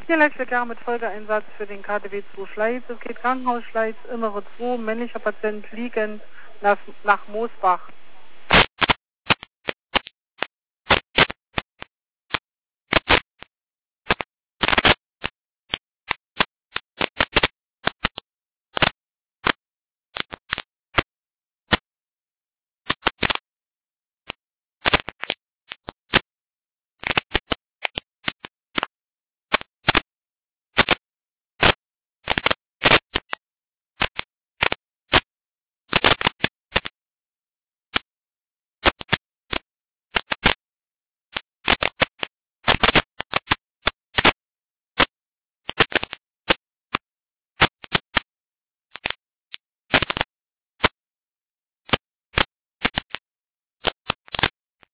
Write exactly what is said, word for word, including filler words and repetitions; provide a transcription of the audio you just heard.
Hier Leipzig mit Folgeeinsatz für den K D W zwei Schleiz. Es geht Krankenhaus Schleiz, Innere zwei, männlicher Patient liegend nach, nach Moosbach.